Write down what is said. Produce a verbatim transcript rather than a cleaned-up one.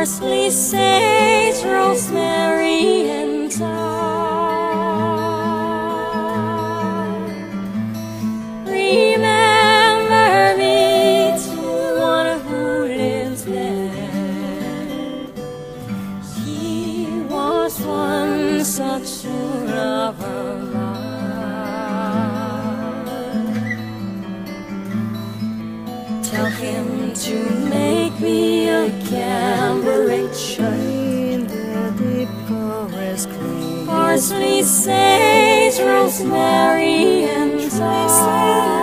parsley, sage, rosemary, and thyme. Remember me to one who lives there. He was once such a lover mine. Tell him to make me a cambric in the deep forest green. Parsley, sage, rosemary, and thyme.